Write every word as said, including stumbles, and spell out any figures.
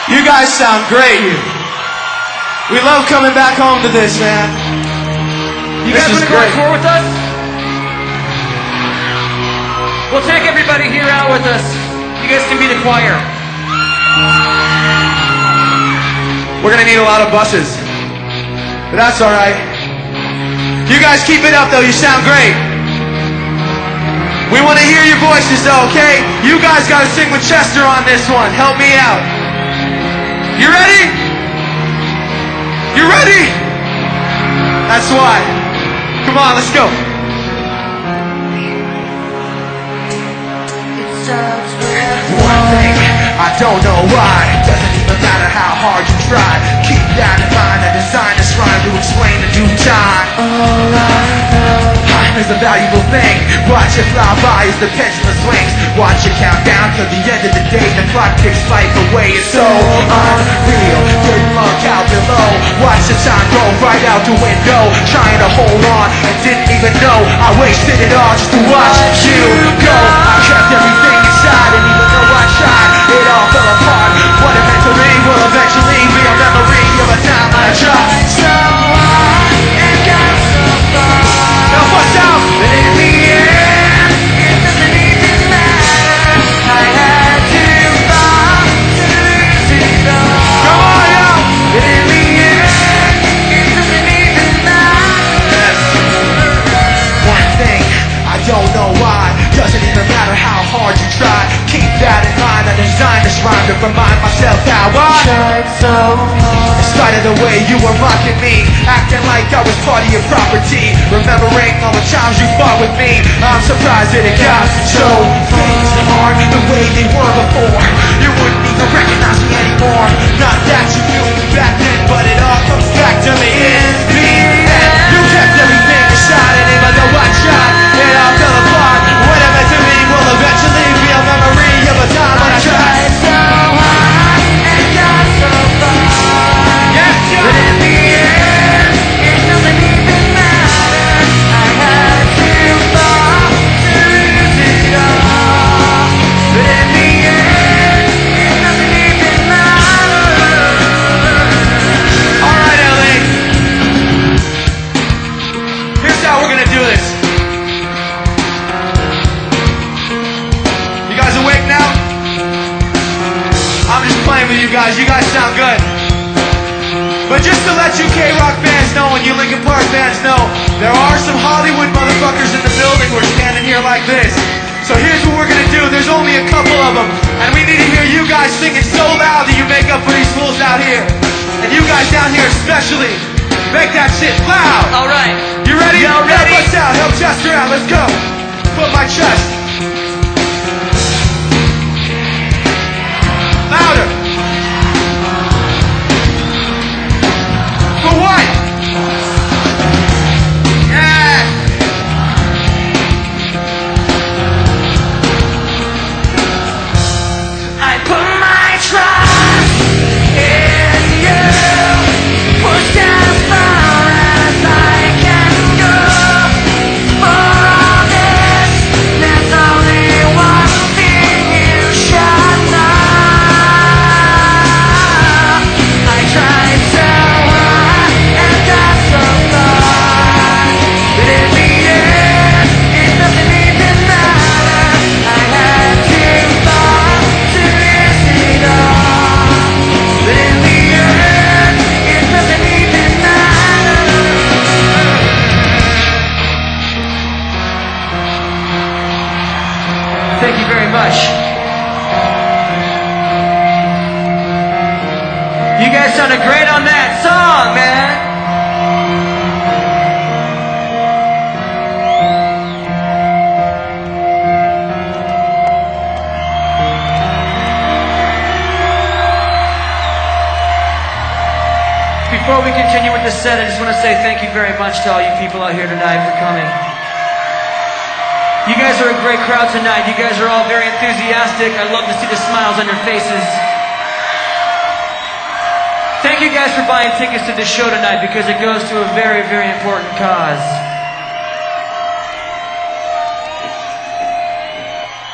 You guys sound great. We love coming back home to this, man. You this guys want to go on tour with us? We'll take everybody here out with us. You guys can be the choir. We're gonna need a lot of buses, but that's all right. You guys keep it up, though. You sound great. We want to hear your voices, though, okay? You guys got to sing with Chester on this one. Help me out. You ready? You ready? That's why. Come on, let's go. One thing, I don't know why. Doesn't even matter how hard you try. Keep that in mind. I designed this rhyme to explain in due time. Time is a valuable thing. Watch it fly by as the pendulum swings. Watch it count down till the end of the day. The clock takes life away. It's so unreal. Good luck out below. Watch the time go right out the window. Trying to hold on and didn't even know I wasted it all just to watch you go. I kept everything inside, and even though I tried, it all fell apart. What it meant to me will eventually be a memory of a time I tried so hard and got so far. Now what's out? But in the end, it doesn't even matter. I had to fall to lose it all. Come on, yo! But in the end, it doesn't even matter. One thing, I don't know why. Doesn't even matter how hard you try. Keep that in mind. I designed this rhyme to remind myself how I tried so hard. In spite of the way you were mocking me, acting like I was part of your property, remembering all the times you fought with me, I'm surprised that it got so things aren't the way they were before. You wouldn't even recognize me anymore. Not that you knew me back then, but it all comes back to me in the end. You kept everything inside, and even though I tried, it all fell apart. What it meant to me will eventually be a memory of a time when I tried so hard and got so far. Yes, yo! But in the end, it doesn't even matter. I had to fall to lose it all. But in the end, it doesn't even matter. All right, L A. Here's how we're gonna do this. You guys awake now? I'm just playing with you guys. You guys sound good. But just to let you K-Rock fans know and you Linkin Park fans know, there are some Hollywood motherfuckers in the building who are standing here like this. So here's what we're gonna do. There's only a couple of them, and we need to hear you guys singing so loud that you make up for these fools out here. And you guys down here especially, make that shit loud. All right. You ready? Y'all Help ready? us out. Help Chester out. Let's go. Put my chest. Louder. For what? Yeah. I put my trust in you. Push as far as I can go. For all this, there's only one thing you should know. I tried so hard and got so far, but in the end, it doesn't even matter. I had to fall to lose it all. But in the end, it doesn't even matter. Thank you very much. You guys sounded great on that song, man. Before we continue with the set, I just want to say thank you very much to all you people out here tonight for coming. You guys are a great crowd tonight. You guys are all very enthusiastic. I love to see the smiles on your faces. Thank you guys for buying tickets to this show tonight because it goes to a very, very important cause.